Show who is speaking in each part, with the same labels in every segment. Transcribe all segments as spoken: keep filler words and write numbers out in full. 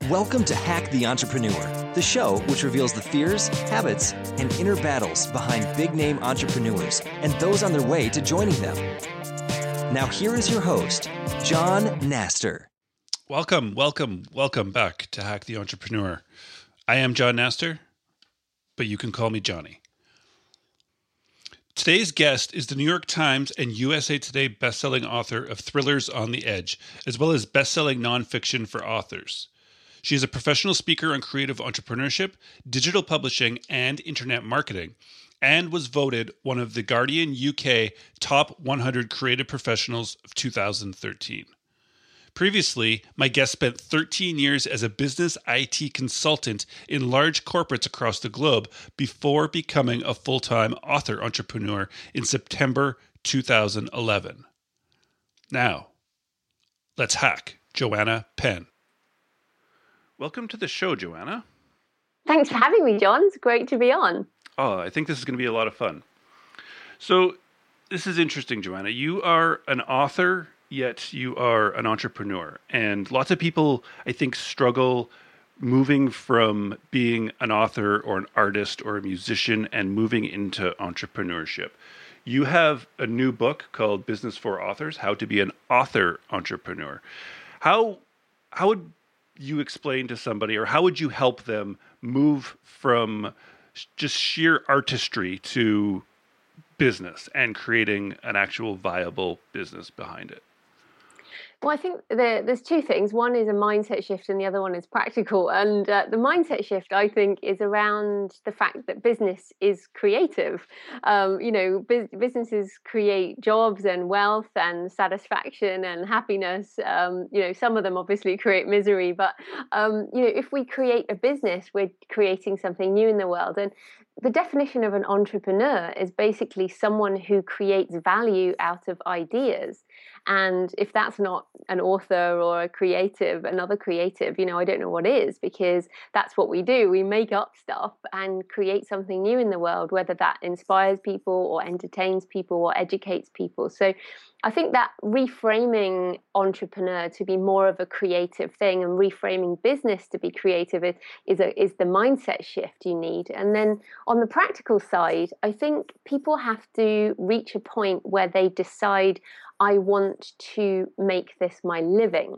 Speaker 1: Welcome to Hack the Entrepreneur, the show which reveals the fears, habits, and inner battles behind big-name entrepreneurs and those on their way to joining them. Now here is your host, John Naster.
Speaker 2: Welcome, welcome, welcome back to Hack the Entrepreneur. I am John Naster, but you can call me Johnny. Today's guest is the New York Times and U S A Today bestselling author of Thrillers on the Edge, as well as bestselling nonfiction for authors. She is a professional speaker on creative entrepreneurship, digital publishing, and internet marketing, and was voted one of the Guardian U K Top one hundred Creative Professionals of two thousand thirteen. Previously, my guest spent thirteen years as a business I T consultant in large corporates across the globe before becoming a full-time author entrepreneur in September two thousand eleven. Now, let's hack Joanna Penn. Welcome to the show, Joanna.
Speaker 3: Thanks for having me, John. It's great to be on.
Speaker 2: Oh, I think this is going to be a lot of fun. So, this is interesting, Joanna. You are an author, yet you are an entrepreneur. And lots of people, I think, struggle moving from being an author or an artist or a musician and moving into entrepreneurship. You have a new book called Business for Authors, How to Be an Author Entrepreneur. How, how would you explain to somebody, or how would you help them move from just sheer artistry to business and creating an actual viable business behind it?
Speaker 3: Well, I think there, there's two things. One is a mindset shift and the other one is practical. And uh, the mindset shift, I think, is around the fact that business is creative. Um, you know, bu- businesses create jobs and wealth and satisfaction and happiness. Um, you know, some of them obviously create misery. But, um, you know, if we create a business, we're creating something new in the world. And the definition of an entrepreneur is basically someone who creates value out of ideas. And if that's not an author or a creative, another creative, you know, I don't know what is, because that's what we do. We make up stuff and create something new in the world, whether that inspires people or entertains people or educates people. So I think that reframing entrepreneur to be more of a creative thing and reframing business to be creative is, is, a, is the mindset shift you need. And then on the practical side, I think people have to reach a point where they decide, I want to make this my living.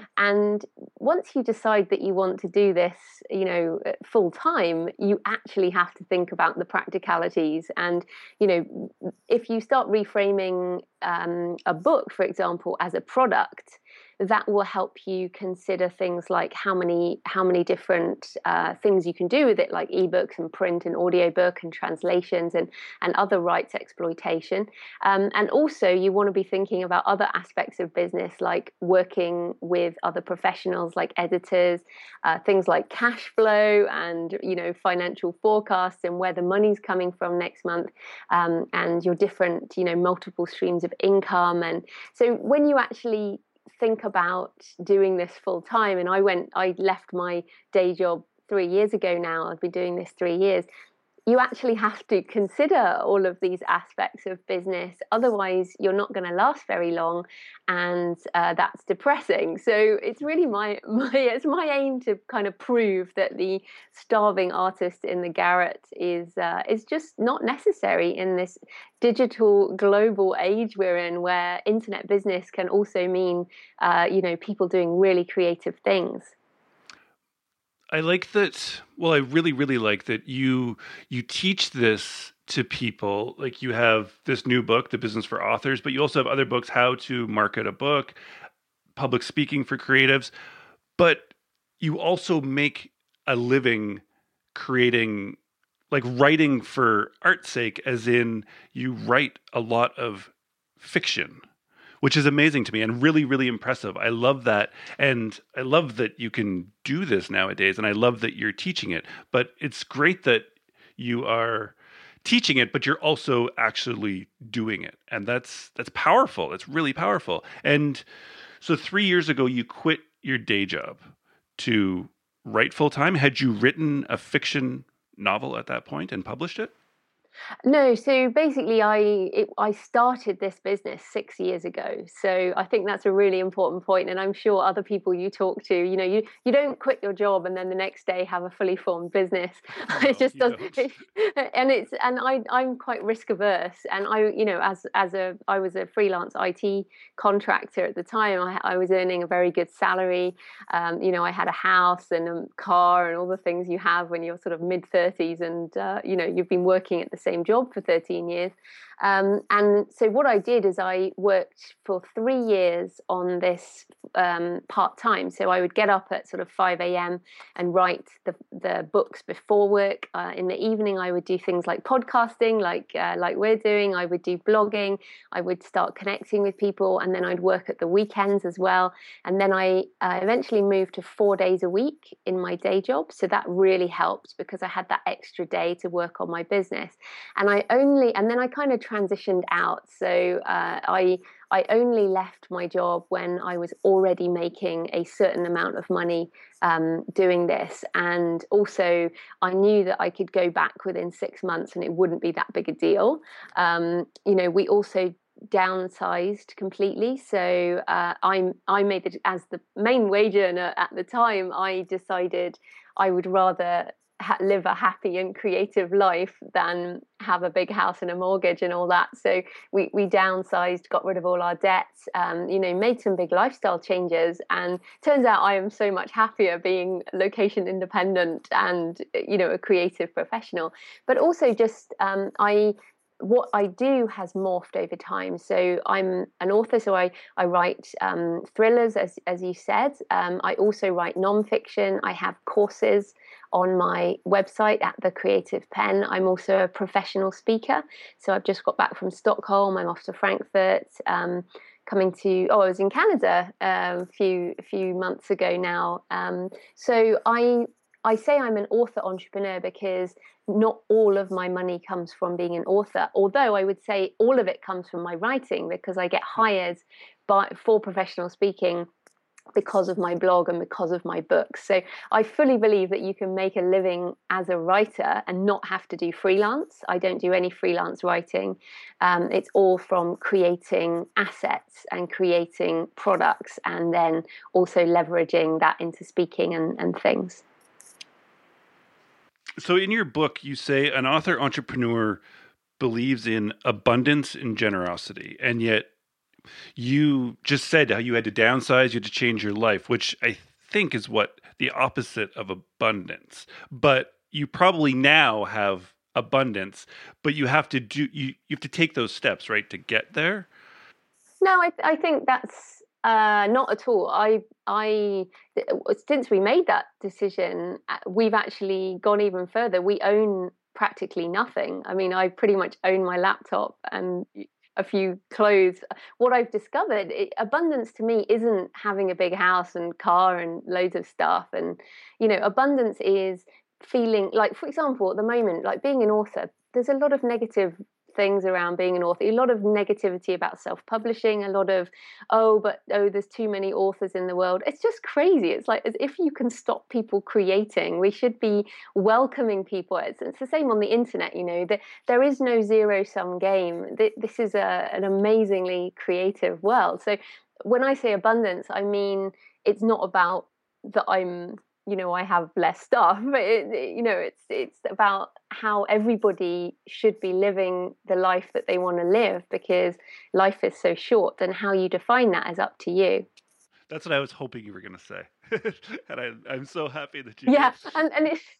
Speaker 3: And once you decide that you want to do this, you know, full time, you actually have to think about the practicalities. And, you know, if you start reframing um, a book, for example, as a product, that will help you consider things like how many how many different uh, things you can do with it, like ebooks and print and audiobook and translations and, and other rights exploitation. Um, and also you want to be thinking about other aspects of business, like working with other professionals like editors, uh, things like cash flow and, you know, financial forecasts and where the money's coming from next month, um, and your different, you know, multiple streams of income. And so when you actually think about doing this full time, and I went, I left my day job three years ago now, I've been doing this three years, you actually have to consider all of these aspects of business. Otherwise, you're not going to last very long, and uh, that's depressing. So it's really my, my it's my aim to kind of prove that the starving artist in the garret is uh, is just not necessary in this digital global age we're in, where internet business can also mean uh, you know, people doing really creative things.
Speaker 2: I like that. Well, I really, really like that you you teach this to people. Like, you have this new book, The Business for Authors, but you also have other books, How to Market a Book, Public Speaking for Creatives. But you also make a living creating, like, writing for art's sake, as in you write a lot of fiction, which is amazing to me and really, really impressive. I love that. And I love that you can do this nowadays. And I love that you're teaching it. But it's great that you are teaching it, but you're also actually doing it. And that's that's powerful. That's really powerful. And so three years ago, you quit your day job to write full time. Had you written a fiction novel at that point and published it?
Speaker 3: No, so basically, I it, I started this business six years ago. So I think that's a really important point, and I'm sure other people you talk to, you know, you you don't quit your job and then the next day have a fully formed business. It
Speaker 2: No,
Speaker 3: just
Speaker 2: you
Speaker 3: does,
Speaker 2: don't.
Speaker 3: it, and it's and I I'm quite risk averse, and I you know as as a I was a freelance I T contractor at the time. I, I was earning a very good salary. Um, you know, I had a house and a car and all the things you have when you're sort of mid thirties, and uh, you know you've been working at the same job for thirteen years. Um, and so what I did is I worked for three years on this um, part time. So I would get up at sort of five a.m. and write the, the books before work. Uh, in the evening, I would do things like podcasting, like uh, like we're doing. I would do blogging. I would start connecting with people, and then I'd work at the weekends as well. And then I uh, eventually moved to four days a week in my day job. So that really helped because I had that extra day to work on my business. And I only, and then I kind of transitioned out. So uh, I I only left my job when I was already making a certain amount of money um, doing this. And also I knew that I could go back within six months and it wouldn't be that big a deal. Um, you know, we also downsized completely. So uh, I I made it as the main wage earner at the time. I decided I would rather ha- live a happy and creative life than have a big house and a mortgage and all that. So we we downsized, got rid of all our debts, um, you know, made some big lifestyle changes, and turns out I am so much happier being location independent and you know a creative professional. But also just um, I. What I do has morphed over time. So I'm an author, so I, I write um, thrillers, as, as you said. Um, I also write nonfiction. I have courses on my website at The Creative Pen. I'm also a professional speaker. So I've just got back from Stockholm. I'm off to Frankfurt. Um, coming to, oh, I was in Canada um, a few a few months ago now. Um, so I I say I'm an author entrepreneur because not all of my money comes from being an author, although I would say all of it comes from my writing because I get hired by for professional speaking because of my blog and because of my books. So I fully believe that you can make a living as a writer and not have to do freelance. I don't do any freelance writing. Um, it's all from creating assets and creating products and then also leveraging that into speaking and, and things.
Speaker 2: So in your book, you say an author entrepreneur believes in abundance and generosity, and yet you just said how you had to downsize, you had to change your life, which I think is what the opposite of abundance. But you probably now have abundance, but you have to do you, you have to take those steps, right, to get there.
Speaker 3: No, I, I think that's uh, not at all. I, I, since we made that decision, we've actually gone even further. We own practically nothing. I mean, I pretty much own my laptop and a few clothes. What I've discovered, it, abundance to me isn't having a big house and car and loads of stuff. And, you know, abundance is feeling like, for example, at the moment, like being an author, there's a lot of negative things around being an author, a lot of negativity about self-publishing, a lot of oh but oh there's too many authors in the world. It's just crazy. It's like as if you can stop people creating. We should be welcoming people. It's, it's the same on the internet, you know, that there is no zero-sum game. This is a, an amazingly creative world. So when I say abundance, I mean it's not about that I'm you know I have less stuff, but it, it, you know it's it's about how everybody should be living the life that they want to live, because life is so short, and how you define that is up to you.
Speaker 2: That's what I was hoping you were going to say. And I, I'm so happy that you
Speaker 3: Yeah,
Speaker 2: did.
Speaker 3: and and it's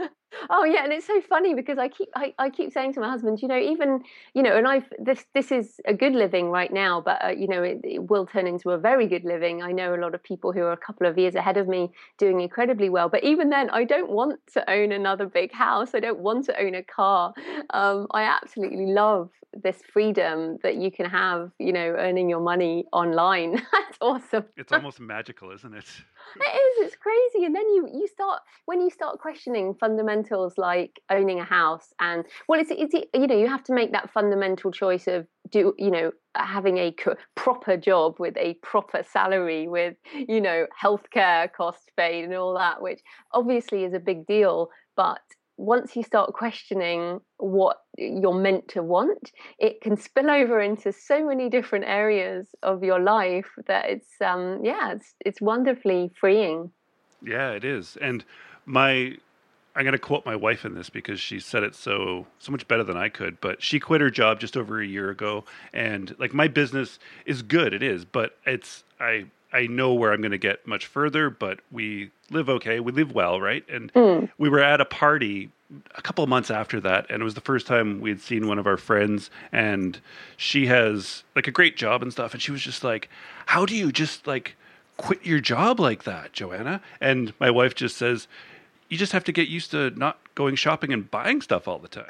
Speaker 3: oh yeah, and it's so funny because I keep I, I keep saying to my husband, you know, even you know, and I've this this is a good living right now, but uh, you know, it, it will turn into a very good living. I know a lot of people who are a couple of years ahead of me doing incredibly well, but even then, I don't want to own another big house. I don't want to own a car. Um, I absolutely love this freedom that you can have, you know, earning your money online. That's awesome.
Speaker 2: It's almost magical, isn't it?
Speaker 3: It is. It's crazy. And then you you start when you start questioning fundamentals like owning a house, and well, it's it's you know you have to make that fundamental choice of do you know having a co- proper job with a proper salary with you know healthcare costs paid and all that, which obviously is a big deal, but once you start questioning what you're meant to want, it can spill over into so many different areas of your life that it's um yeah, it's it's wonderfully freeing.
Speaker 2: Yeah, it is. And my I'm going to quote my wife in this because she said it so so much better than I could, but she quit her job just over a year ago, and like my business is good, it is, but it's I I know where I'm going to get much further, but we live okay, we live well, right? And
Speaker 3: Mm.
Speaker 2: we were at a party a couple of months after that, and it was the first time we had seen one of our friends, and she has like a great job and stuff, and she was just like, "How do you just like quit your job like that, Joanna?" And my wife just says, "You just have to get used to not going shopping and buying stuff all the time."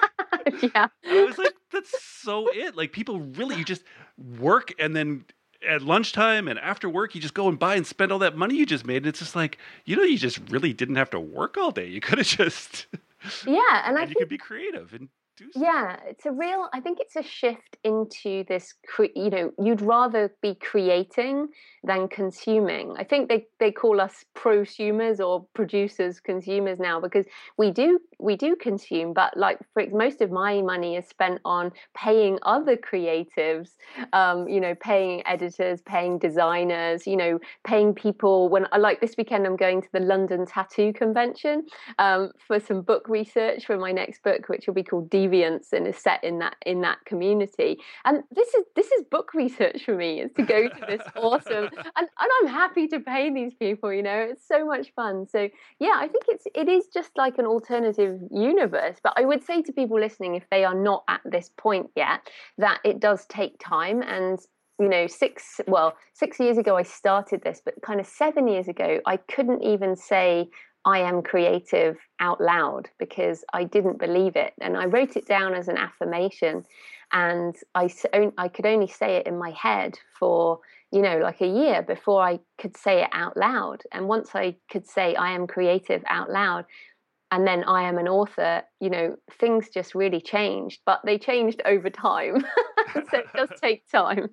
Speaker 3: Yeah.
Speaker 2: And I was like, that's so it. Like people really, you just work and then at lunchtime and after work, you just go and buy and spend all that money you just made. And it's just like, you know, you just really didn't have to work all day. You could have just,
Speaker 3: Yeah, and I
Speaker 2: and you
Speaker 3: think
Speaker 2: could be creative and do stuff.
Speaker 3: yeah, it's a real, I think it's a shift into this, cre- you know, you'd rather be creating than consuming. I think they, they call us prosumers or producers, consumers now, because we do, we do consume, but like for ex- most of my money is spent on paying other creatives, um, you know, paying editors, paying designers, you know, paying people when I like this weekend, I'm going to the London Tattoo Convention um, for some book research for my next book, which will be called Deviance and is set in that in that community. And this is this is book research for me, is to go to this awesome and, and I'm happy to pay these people, you know, it's so much fun. So yeah, I think it's it is just like an alternative universe. But I would say to people listening, if they are not at this point yet, that it does take time. And you know, six well, six years ago I started this, but kind of seven years ago, I couldn't even say I am creative out loud because I didn't believe it. And I wrote it down as an affirmation, and I, I could only say it in my head for, you know, like a year before I could say it out loud. And once I could say I am creative out loud, and then I am an author, you know, things just really changed, but they changed over time. So it does take time.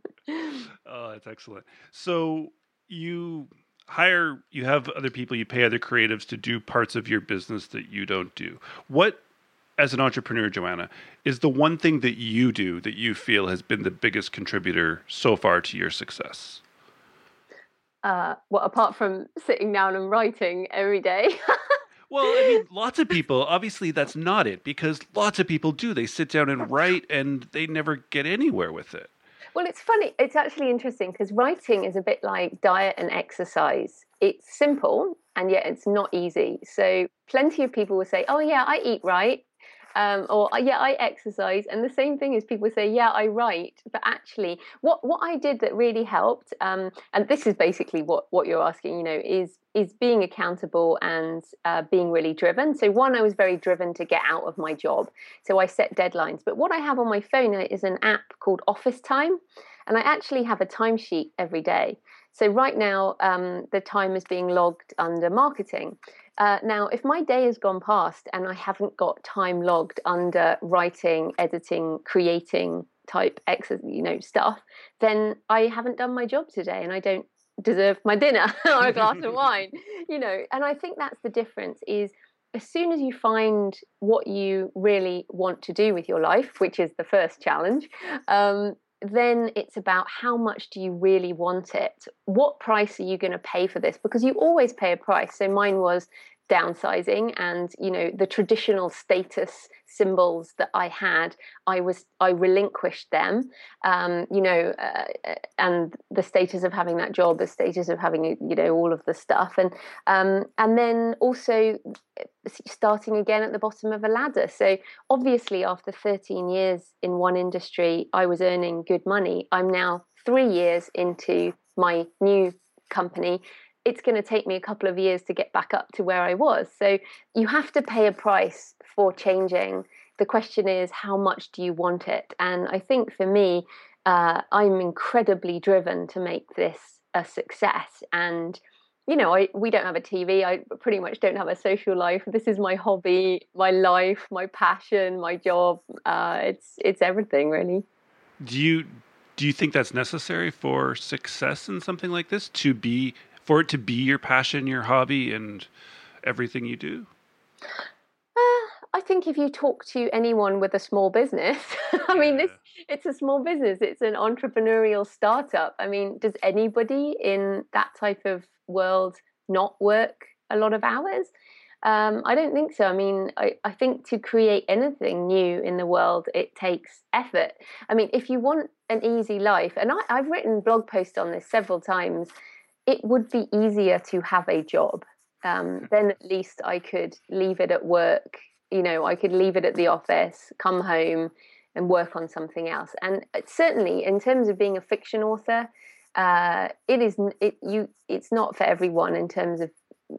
Speaker 2: Oh, that's excellent. So you hire, you have other people, you pay other creatives to do parts of your business that you don't do. What, as an entrepreneur, Joanna, is the one thing that you do that you feel has been the biggest contributor so far to your success?
Speaker 3: Uh, well, apart from sitting down and writing every day.
Speaker 2: Well, I mean, lots of people, obviously that's not it, because lots of people do. They sit down and write and they never get anywhere with it.
Speaker 3: Well, it's funny. It's actually interesting because writing is a bit like diet and exercise. It's simple and yet it's not easy. So plenty of people will say, oh yeah, I eat right. Um, or yeah, I exercise, and the same thing is people say, yeah, I write. But actually, what what I did that really helped, um, and this is basically what what you're asking, you know, is is being accountable and uh, being really driven. So one, I was very driven to get out of my job, so I set deadlines. But what I have on my phone is an app called Office Time, and I actually have a timesheet every day. So right now, um, the time is being logged under marketing. Uh, now, if my day has gone past and I haven't got time logged under writing, editing, creating type ex- you know, stuff, then I haven't done my job today and I don't deserve my dinner or a glass of wine, you know. And I think that's the difference is as soon as you find what you really want to do with your life, which is the first challenge, um, then it's about how much do you really want it? What price are you going to pay for this? Because you always pay a price. So mine was downsizing, and you know, the traditional status symbols that I had, I was I relinquished them. Um, you know, uh, and the status of having that job, the status of having, you know, all of the stuff, and um, and then also starting again at the bottom of a ladder. So obviously, after thirteen years in one industry, I was earning good money. I'm now three years into my new company. It's going to take me a couple of years to get back up to where I was. So you have to pay a price for changing. The question is, how much do you want it? And I think for me, uh, I'm incredibly driven to make this a success. And, you know, I, we don't have a T V. I pretty much don't have a social life. This is my hobby, my life, my passion, my job. Uh, it's it's everything, really.
Speaker 2: Do you do you think that's necessary for success in something like this, to be for it to be your passion, your hobby, and everything you do?
Speaker 3: Uh, I think if you talk to anyone with a small business, I mean, this
Speaker 2: Yeah.
Speaker 3: it's a small business. It's an entrepreneurial startup. I mean, does anybody in that type of world not work a lot of hours? Um, I don't think so. I mean, I, I think to create anything new in the world, it takes effort. I mean, if you want an easy life, and I, I've written blog posts on this several times, it would be easier to have a job. Um, then at least I could leave it at work. You know, I could leave it at the office, come home, and work on something else. And certainly, in terms of being a fiction author, uh, it is it you. It's not for everyone in terms of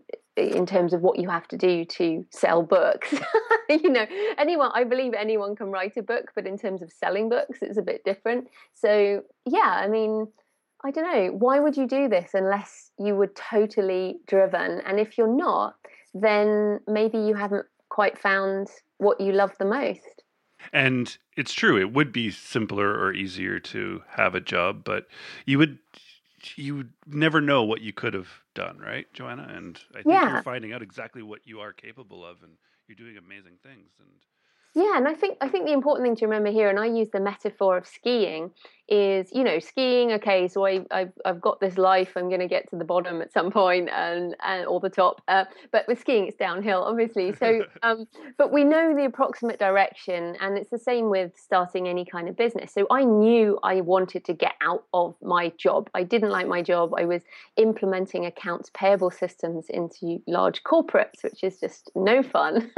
Speaker 3: in terms of what you have to do to sell books. You know, anyone, I believe anyone can write a book, but in terms of selling books, it's a bit different. So, yeah, I mean, I don't know. Why would you do this unless you were totally driven? And if you're not, then maybe you haven't quite found what you love the most.
Speaker 2: And it's true, it would be simpler or easier to have a job, but you would you would never know what you could have done, right, Joanna? And I think you're
Speaker 3: Yeah.
Speaker 2: finding out exactly what you are capable of, and you're doing amazing things. And
Speaker 3: Yeah, and I think I think the important thing to remember here, and I use the metaphor of skiing, is you know skiing. Okay, so I, I've I've got this life. I'm going to get to the bottom at some point, and and or the top. Uh, but with skiing, it's downhill, obviously. So, um, but we know the approximate direction, and it's the same with starting any kind of business. So I knew I wanted to get out of my job. I didn't like my job. I was implementing accounts payable systems into large corporates, which is just no fun.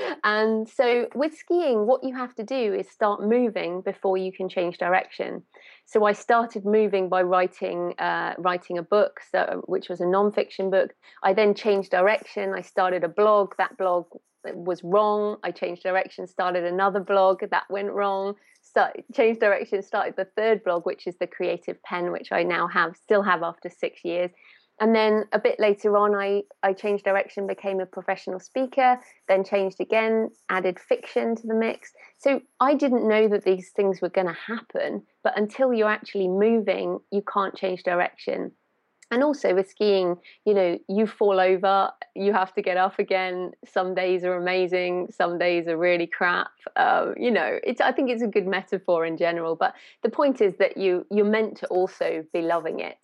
Speaker 3: And so with skiing, what you have to do is start moving before you can change direction. So I started moving by writing uh, writing a book, so, which was a non-fiction book. I then changed direction. I started a blog. That blog was wrong. I changed direction, started another blog. That went wrong. Start, changed direction, started the third blog, which is the Creative Pen, which I now have, still have after six years. And then a bit later on, I, I changed direction, became a professional speaker, then changed again, added fiction to the mix. So I didn't know that these things were going to happen, but until you're actually moving, you can't change direction. And also with skiing, you know, you fall over, you have to get up again. Some days are amazing, some days are really crap. Um, you know, it's, I think it's a good metaphor in general. But the point is that you you're meant to also be loving it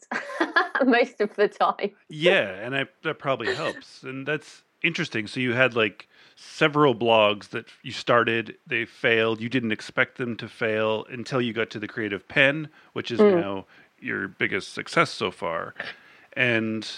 Speaker 3: most of the time.
Speaker 2: yeah, and I, that probably helps. And that's interesting. So you had like several blogs that you started, they failed. You didn't expect them to fail until you got to the Creative Pen, which is
Speaker 3: Mm.
Speaker 2: now your biggest success so far. And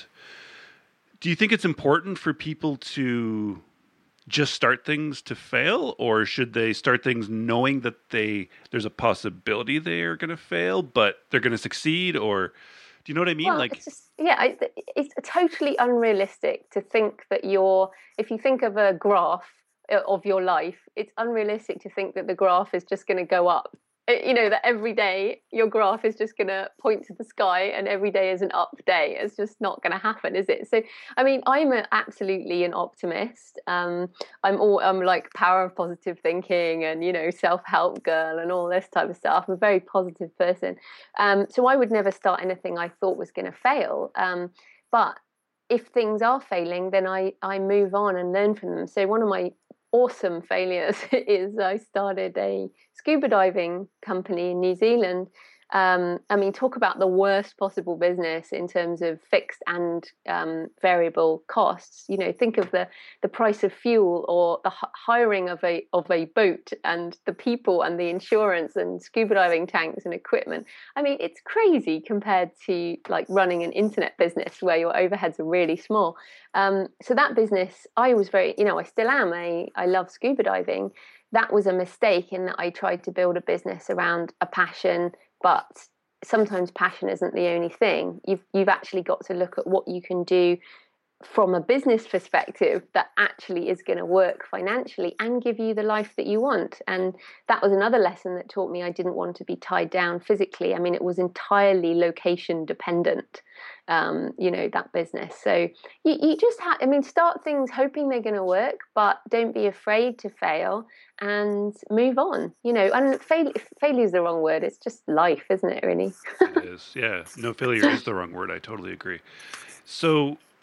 Speaker 2: do you think it's important for people to just start things to fail, or should they start things knowing that they there's a possibility they are going to fail, but they're going to succeed? Or do you know what I mean?
Speaker 3: Well,
Speaker 2: Like,
Speaker 3: it's just, yeah, I, it's totally unrealistic to think that you're, if you think of a graph uh, of your life, it's unrealistic to think that the graph is just going to go up. Uh, You know, that every day your graph is just going to point to the sky and every day is an up day. It's just not going to happen, is it? So, I mean, I'm a, absolutely an optimist. Um, I'm all, I'm like power of positive thinking and, you know, self-help girl and all this type of stuff. I'm a very positive person. Um, so I would never start anything I thought was going to fail. Um, but if things are failing, then I, I move on and learn from them. So one of my awesome failures is I started a scuba diving company in New Zealand. Um, I mean, talk about the worst possible business in terms of fixed and um, variable costs. You know, think of the the price of fuel or the h- hiring of a of a boat and the people and the insurance and scuba diving tanks and equipment. I mean, it's crazy compared to like running an internet business where your overheads are really small. Um, so that business, I was very, you know, I still am. I I love scuba diving. That was a mistake in that I tried to build a business around a passion, but sometimes passion isn't the only thing. You've you've actually got to look at what you can do from a business perspective that actually is going to work financially and give you the life that you want. And that was another lesson that taught me I didn't want to be tied down physically. I mean, it was entirely location dependent, um, you know, that business. So you, you just have, I mean, start things hoping they're going to work, but don't be afraid to fail and move on, you know. And fail, failure is the wrong word. It's just life, isn't it, really?
Speaker 2: it is. Yeah. No, failure is the wrong word. I totally agree. So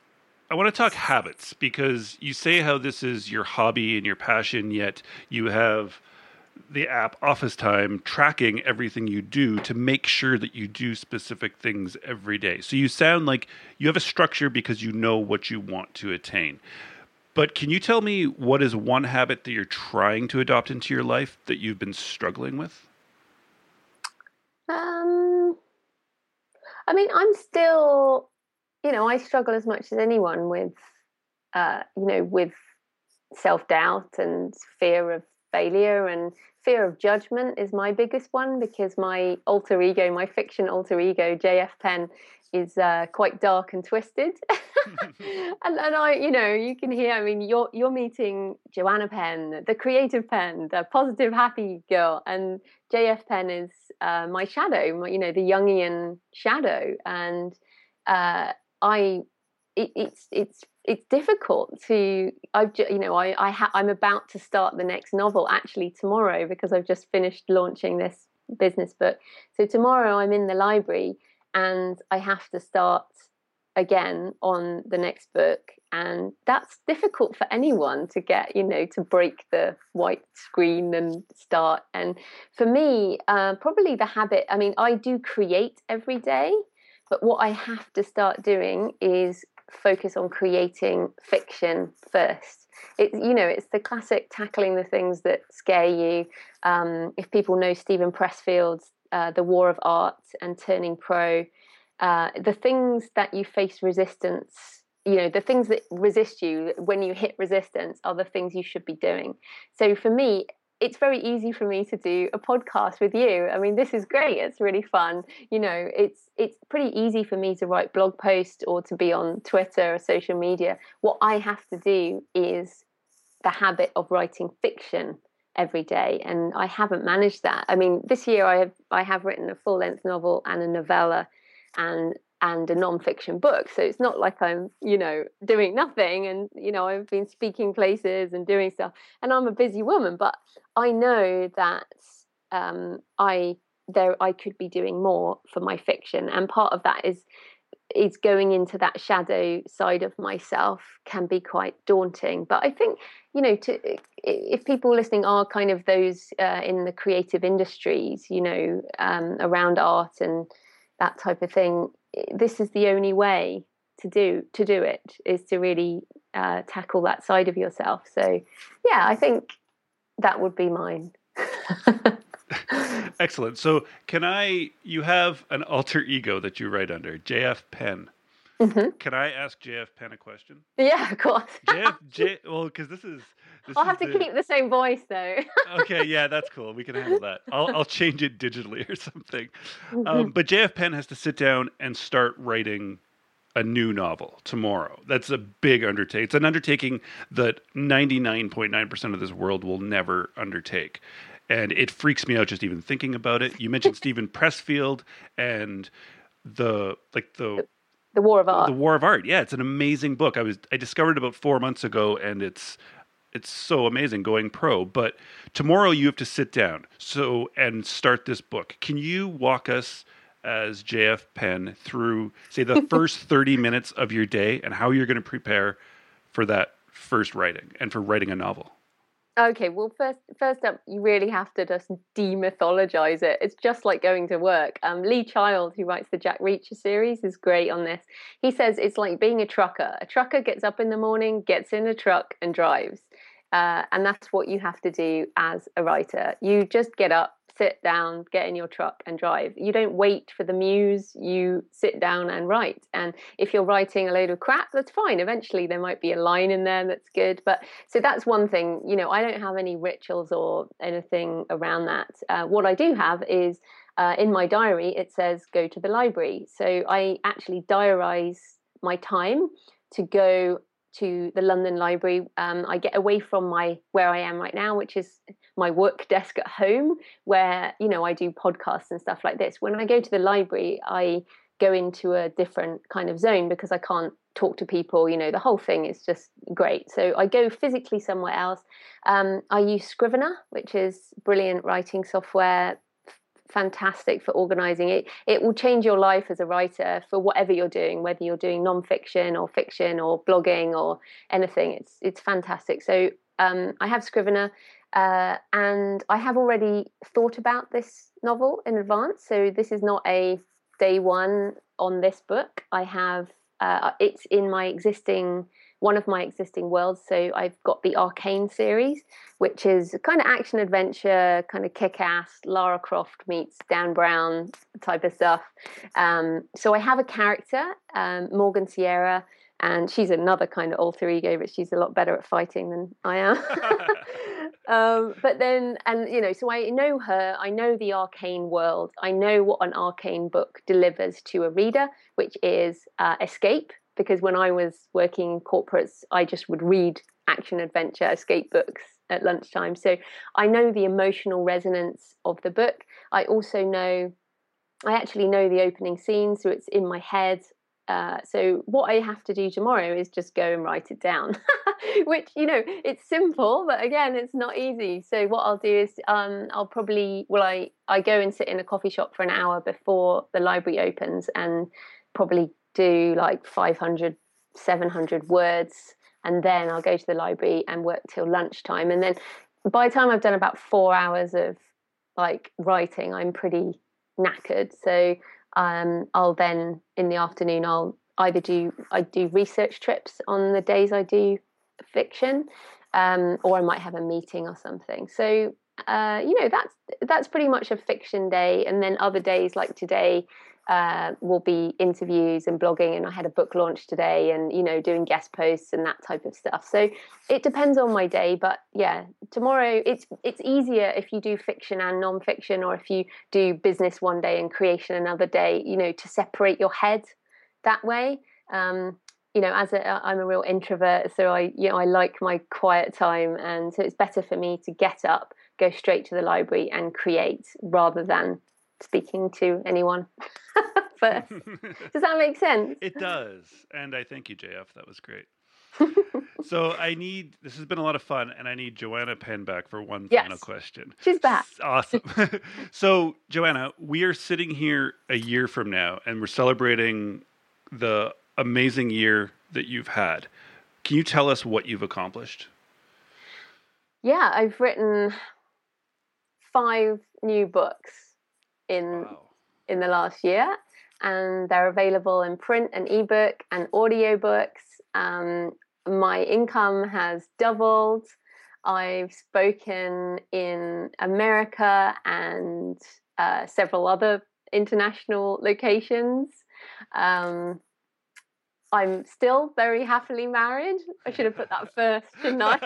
Speaker 2: I want to talk habits, because you say how this is your hobby and your passion, yet you have the app Office Time tracking everything you do to make sure that you do specific things every day. So you sound like you have a structure because you know what you want to attain. But can you tell me what is one habit that you're trying to adopt into your life that you've been struggling with?
Speaker 3: Um, I mean, I'm still, you know, I struggle as much as anyone with, uh, you know, with self-doubt and fear of failure, and fear of judgment is my biggest one, because my alter ego, my fiction alter ego, J F Penn, is uh, quite dark and twisted. and, and I, you know, you can hear, I mean, you're, you're meeting Joanna Penn, the creative Penn, the positive, happy girl. And J F Penn is uh, my shadow, my, you know, the Jungian shadow. And uh, I, it, it's, it's, it's difficult to, I've, you know, I, I ha- I'm about to start the next novel actually tomorrow, because I've just finished launching this business book. So tomorrow I'm in the library and I have to start again on the next book. And that's difficult for anyone to get, you know, to break the white screen and start. And for me, uh, probably the habit, I mean, I do create every day, but what I have to start doing is focus on creating fiction first. It, you know, it's the classic tackling the things that scare you. Um, if people know Stephen Pressfield's uh, The War of Art and Turning Pro, uh, the things that you face resistance, you know, the things that resist you when you hit resistance are the things you should be doing. So for me, it's very easy for me to do a podcast with you. I mean, this is great. It's really fun. You know, it's it's pretty easy for me to write blog posts or to be on Twitter or social media. What I have to do is the habit of writing fiction every day, and I haven't managed that. I mean, this year I have I have written a full-length novel and a novella and and a non-fiction book. So it's not like I'm, you know, doing nothing. And, you know, I've been speaking places and doing stuff, and I'm a busy woman, but I know that um, I there I could be doing more for my fiction. And part of that is is going into that shadow side of myself can be quite daunting. But I think, you know, to if people listening are kind of those uh, in the creative industries, you know, um, around art and that type of thing, this is the only way to do to do it, is to really uh, tackle that side of yourself. So yeah, I think that would be mine.
Speaker 2: Excellent. So can I, you have an alter ego that you write under, J F Penn. Mm-hmm. Can I ask J F Penn a question?
Speaker 3: Yeah, of course.
Speaker 2: J F, J, well, because this is... This
Speaker 3: I'll
Speaker 2: is
Speaker 3: have to
Speaker 2: the...
Speaker 3: keep the same voice, though.
Speaker 2: Okay, yeah, that's cool. We can handle that. I'll I'll change it digitally or something. Um, but J F Penn has to sit down and start writing a new novel tomorrow. That's a big undertaking. It's an undertaking that ninety-nine point nine percent of this world will never undertake. And it freaks me out just even thinking about it. You mentioned Stephen Pressfield and the like the
Speaker 3: The War of Art.
Speaker 2: The War of Art. Yeah, it's an amazing book. I was I discovered it about four months ago, and it's it's so amazing going pro. But tomorrow you have to sit down so and start this book. Can you walk us as J F Penn through, say, the first thirty minutes of your day and how you're going to prepare for that first writing and for writing a novel?
Speaker 3: Okay, well, first, first up, you really have to just demythologize it. It's just like going to work. Um, Lee Child, who writes the Jack Reacher series, is great on this. He says it's like being a trucker. A trucker gets up in the morning, gets in a truck, and drives. Uh, and that's what you have to do as a writer. You just get up, sit down, get in your truck and drive. You don't wait for the muse, you sit down and write. And if you're writing a load of crap, that's fine. Eventually there might be a line in there that's good. But so that's one thing. You know, I don't have any rituals or anything around that. Uh, what I do have is uh, in my diary, it says go to the library. So I actually diarize my time to go to the London Library. Um, I get away from my where I am right now, which is my work desk at home, where, you know, I do podcasts and stuff like this. When I go to the library, I go into a different kind of zone because I can't talk to people. You know, the whole thing is just great. So I go physically somewhere else. Um, I use Scrivener, which is brilliant writing software, fantastic for organizing it. It will change your life as a writer for whatever you're doing, whether you're doing nonfiction or fiction or blogging or anything. It's it's fantastic. So um, I have Scrivener, uh, and I have already thought about this novel in advance. So this is not a day one on this book. I have uh, it's in my existing one of my existing worlds. So I've got the Arcane series, which is kind of action adventure, kind of kick-ass, Lara Croft meets Dan Brown type of stuff. Um, so I have a character, um, Morgan Sierra, and she's another kind of alter ego, but she's a lot better at fighting than I am. um, but then, and you know, so I know her, I know the Arcane world, I know what an Arcane book delivers to a reader, which is uh, escape. Because when I was working in corporates, I just would read action adventure escape books at lunchtime. So I know the emotional resonance of the book. I also know, I actually know the opening scene, so it's in my head. Uh, so what I have to do tomorrow is just go and write it down, which, you know, it's simple, but again, it's not easy. So what I'll do is um, I'll probably, well, I, I go and sit in a coffee shop for an hour before the library opens and probably do like five hundred, seven hundred words, and then I'll go to the library and work till lunchtime. And then by the time I've done about four hours of like writing, I'm pretty knackered. So um, I'll then in the afternoon, I'll either do, I do research trips on the days I do fiction, um, or I might have a meeting or something. So, uh, you know, that's, that's pretty much a fiction day. And then other days like today, Uh, will be interviews and blogging, and I had a book launch today, and you know, doing guest posts and that type of stuff. So it depends on my day, but yeah, tomorrow it's it's easier if you do fiction and non-fiction, or if you do business one day and creation another day. You know, to separate your head that way. Um, you know, as a, I'm a real introvert, so I you know I like my quiet time, and so it's better for me to get up, go straight to the library, and create rather than speaking to anyone first. Does that make sense?
Speaker 2: It does. And I thank you, J F. That was great. So I need, this has been a lot of fun, and I need Joanna Penn back for one
Speaker 3: yes.
Speaker 2: final question.
Speaker 3: She's back.
Speaker 2: Awesome. So Joanna, we are sitting here a year from now, and we're celebrating the amazing year that you've had. Can you tell us what you've accomplished?
Speaker 3: Yeah, I've written five new books in wow. in the last year, and they're available in print and ebook and audiobooks. Um, my income has doubled. I've spoken in America and uh, several other international locations. Um, I'm still very happily married. I should have put that first, shouldn't I?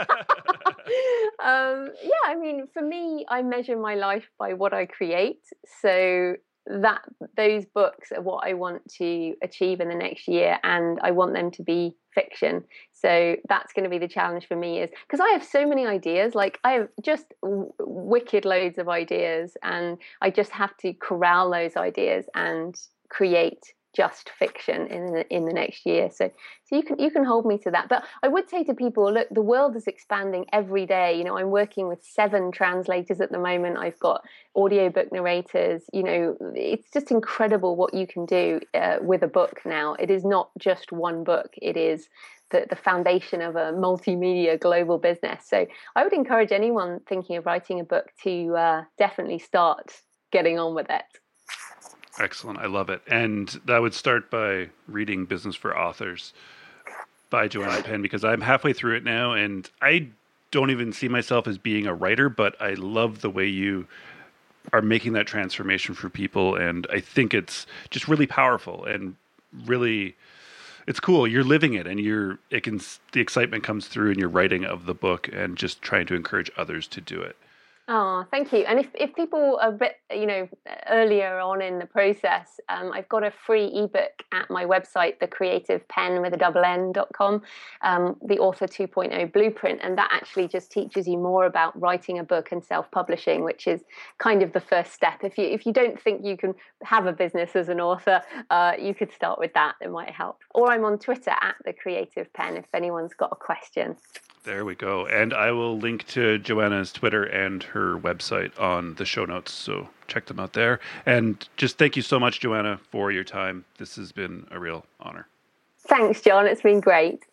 Speaker 3: um, yeah, I mean, for me, I measure my life by what I create. So that those books are what I want to achieve in the next year, and I want them to be fiction. So that's going to be the challenge for me, is because I have so many ideas. Like I have just w- wicked loads of ideas, and I just have to corral those ideas and create just fiction in the, in the next year. So so you can you can hold me to that. But I would say to people, look, the world is expanding every day. You know, I'm working with seven translators at the moment. I've got audiobook narrators. You know, it's just incredible what you can do uh, with a book now. It is not just one book. It is the, the foundation of a multimedia global business. So I would encourage anyone thinking of writing a book to uh, definitely start getting on with it.
Speaker 2: Excellent. I love it. And I would start by reading Business for Authors by Joanna Penn, because I'm halfway through it now, and I don't even see myself as being a writer, but I love the way you are making that transformation for people. And I think it's just really powerful and really, it's cool. You're living it, and you're, it can, the excitement comes through in your writing of the book and just trying to encourage others to do it.
Speaker 3: Oh, thank you. And if, if people are a bit, you know, earlier on in the process, um, I've got a free ebook at my website, the creative pen with a double N dot com, um, the Author two point oh Blueprint. And that actually just teaches you more about writing a book and self-publishing, which is kind of the first step. If you if you don't think you can have a business as an author, uh, you could start with that. It might help. Or I'm on Twitter at the creative pen if anyone's got a question.
Speaker 2: There we go. And I will link to Joanna's Twitter and her website on the show notes. So check them out there. And just thank you so much, Joanna, for your time. This has been a real honor.
Speaker 3: Thanks, John. It's been great.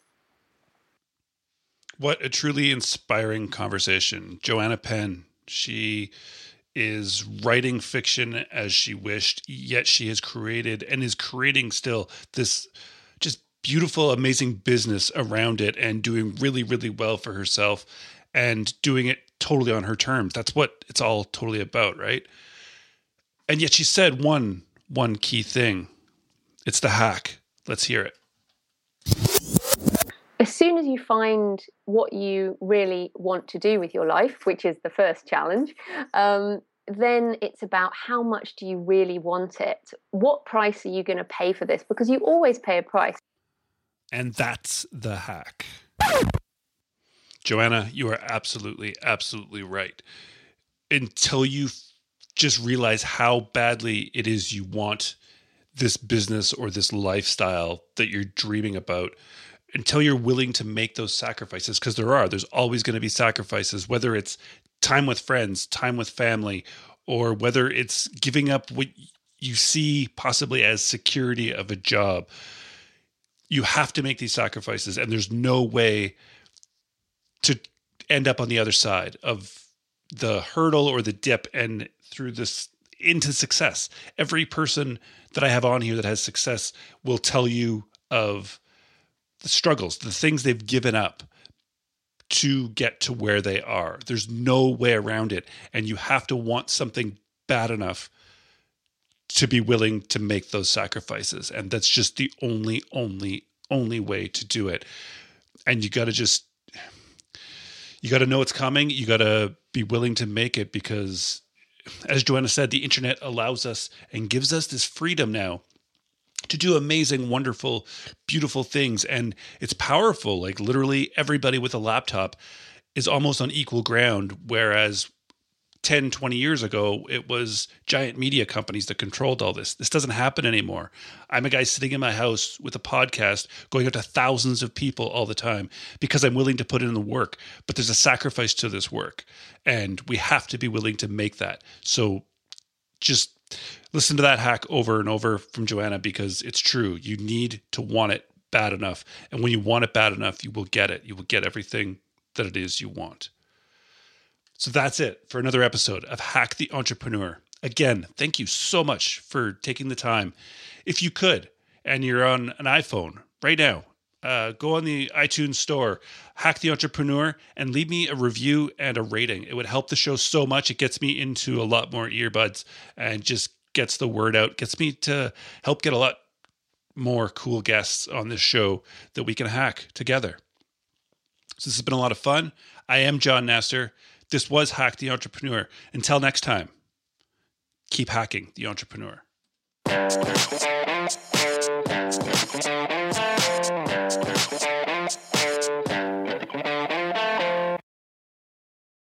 Speaker 2: What a truly inspiring conversation. Joanna Penn, she is writing fiction as she wished, yet she has created and is creating still this just beautiful, amazing business around it and doing really, really well for herself and doing it totally on her terms. That's what it's all totally about, right? And yet she said one, one key thing. It's the hack. Let's hear it.
Speaker 3: As soon as you find what you really want to do with your life, which is the first challenge, um, then it's about how much do you really want it? What price are you going to pay for this? Because you always pay a price.
Speaker 2: And that's the hack. Joanna, you are absolutely, absolutely right. Until you just realize how badly it is you want this business or this lifestyle that you're dreaming about, until you're willing to make those sacrifices, because there are, there's always going to be sacrifices, whether it's time with friends, time with family, or whether it's giving up what you see possibly as security of a job. You have to make these sacrifices, and there's no way to end up on the other side of the hurdle or the dip and through this into success. Every person that I have on here that has success will tell you of the struggles, the things they've given up to get to where they are. There's no way around it. And you have to want something bad enough to be willing to make those sacrifices. And that's just the only, only, only way to do it. And you got to just, you got to know it's coming. You got to be willing to make it because, as Joanna said, the internet allows us and gives us this freedom now to do amazing, wonderful, beautiful things. And it's powerful. Like literally everybody with a laptop is almost on equal ground. Whereas ten, twenty years ago, it was giant media companies that controlled all this. This doesn't happen anymore. I'm a guy sitting in my house with a podcast going out to thousands of people all the time because I'm willing to put in the work, but there's a sacrifice to this work. And we have to be willing to make that. So just listen to that hack over and over from Joanna because it's true. You need to want it bad enough. And when you want it bad enough, you will get it. You will get everything that it is you want. So that's it for another episode of Hack the Entrepreneur. Again, thank you so much for taking the time. If you could, and you're on an iPhone right now, uh, go on the iTunes store, Hack the Entrepreneur, and leave me a review and a rating. It would help the show so much. It gets me into a lot more earbuds and just gets the word out, gets me to help get a lot more cool guests on this show that we can hack together. So this has been a lot of fun. I am John Nasser. This was Hack the Entrepreneur. Until next time, keep hacking the entrepreneur.